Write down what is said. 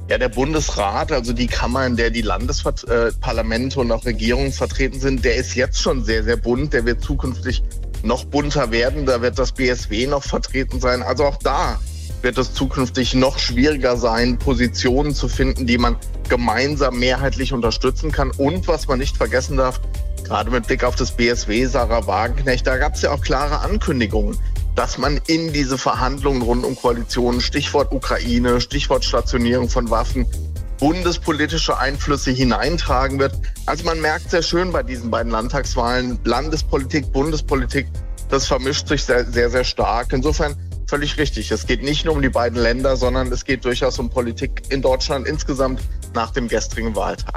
Ja, der Bundesrat, also die Kammer, in der die Landesparlamente und auch Regierungen vertreten sind, der ist jetzt schon sehr, sehr bunt. Der wird zukünftig noch bunter werden. Da wird das BSW noch vertreten sein. Also auch da wird es zukünftig noch schwieriger sein, Positionen zu finden, die man gemeinsam mehrheitlich unterstützen kann. Und was man nicht vergessen darf, gerade mit Blick auf das BSW, Sarah Wagenknecht, da gab es ja auch klare Ankündigungen, dass man in diese Verhandlungen rund um Koalitionen, Stichwort Ukraine, Stichwort Stationierung von Waffen, bundespolitische Einflüsse hineintragen wird. Also man merkt sehr schön bei diesen beiden Landtagswahlen, Landespolitik, Bundespolitik, das vermischt sich sehr, sehr, sehr stark. Insofern völlig richtig. Es geht nicht nur um die beiden Länder, sondern es geht durchaus um Politik in Deutschland insgesamt nach dem gestrigen Wahltag.